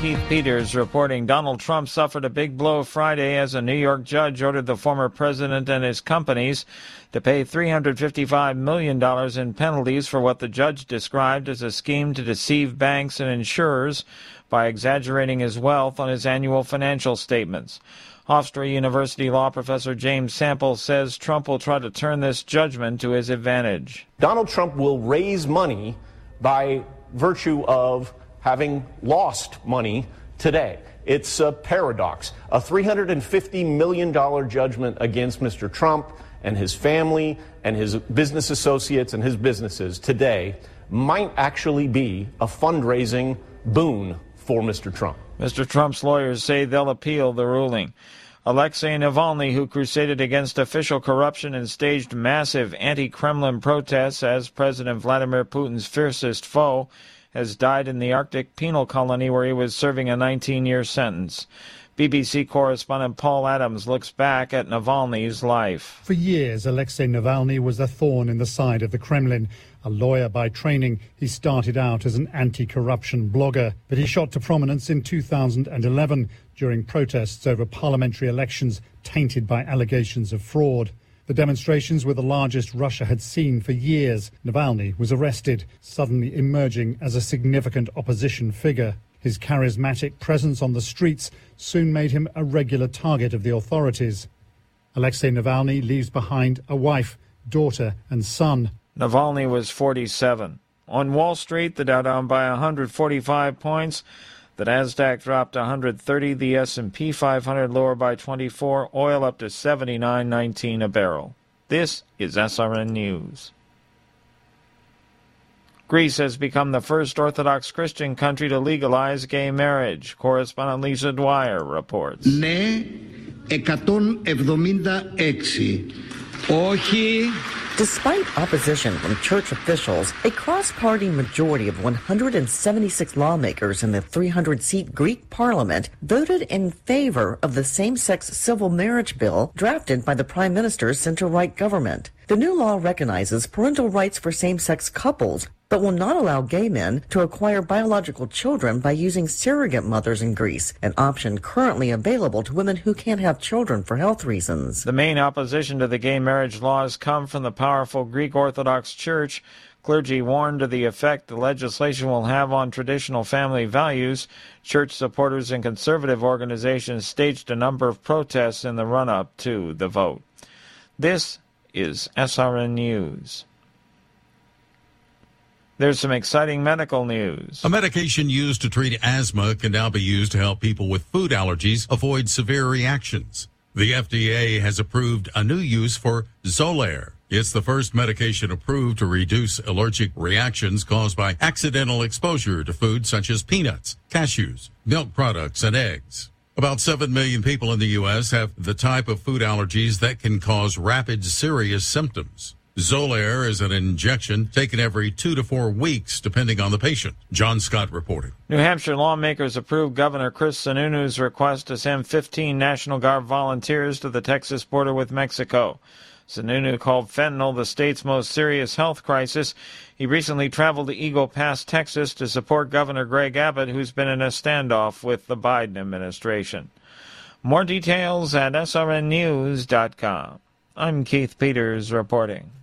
Keith Peters reporting. Donald Trump suffered a big blow Friday as a New York judge ordered the former president and his companies to pay $355 million in penalties for what the judge described as a scheme to deceive banks and insurers by exaggerating his wealth on his annual financial statements. Hofstra University law professor James Sample says Trump will try to turn this judgment to his advantage. Donald Trump will raise money by virtue of having lost money today. It's a paradox. A $350 million judgment against Mr. Trump and his family and his business associates and his businesses today might actually be a fundraising boon for Mr. Trump. Mr. Trump's lawyers say they'll appeal the ruling. Alexei Navalny, who crusaded against official corruption and staged massive anti-Kremlin protests as President Vladimir Putin's fiercest foe, has died in the Arctic penal colony where he was serving a 19-year sentence. BBC correspondent Paul Adams looks back at Navalny's life. For years, Alexei Navalny was a thorn in the side of the Kremlin. A lawyer by training, he started out as an anti-corruption blogger, but he shot to prominence in 2011 during protests over parliamentary elections tainted by allegations of fraud. The demonstrations were the largest Russia had seen for years. Navalny was arrested, suddenly emerging as a significant opposition figure. His charismatic presence on the streets soon made him a regular target of the authorities. Alexei Navalny leaves behind a wife, daughter and son. Navalny was 47. On Wall Street, the Dow down by 145 points. The Nasdaq dropped 130. The S&P 500 lower by 24. Oil up to $79.19 a barrel. This is SRN News. Greece has become the first Orthodox Christian country to legalize gay marriage. Correspondent Lisa Dwyer reports. Ναι, 176. Όχι. Despite opposition from church officials, a cross-party majority of 176 lawmakers in the 300-seat Greek parliament voted in favor of the same-sex civil marriage bill drafted by the Prime Minister's center-right government. The new law recognizes parental rights for same-sex couples, but will not allow gay men to acquire biological children by using surrogate mothers in Greece, an option currently available to women who can't have children for health reasons. The main opposition to the gay marriage laws come from the powerful Greek Orthodox Church. Clergy warned of the effect the legislation will have on traditional family values. Church supporters and conservative organizations staged a number of protests in the run-up to the vote. This is SRN News. There's some exciting medical news. A medication used to treat asthma can now be used to help people with food allergies avoid severe reactions. The FDA has approved a new use for Xolair. It's the first medication approved to reduce allergic reactions caused by accidental exposure to foods such as peanuts, cashews, milk products, and eggs. About 7 million people in the U.S. have the type of food allergies that can cause rapid, serious symptoms. Xolair is an injection taken every 2 to 4 weeks, depending on the patient. John Scott reporting. New Hampshire lawmakers approved Governor Chris Sununu's request to send 15 National Guard volunteers to the Texas border with Mexico. Sununu called fentanyl the state's most serious health crisis. He recently traveled to Eagle Pass, Texas, to support Governor Greg Abbott, who's been in a standoff with the Biden administration. More details at srnnews.com. I'm Keith Peters reporting.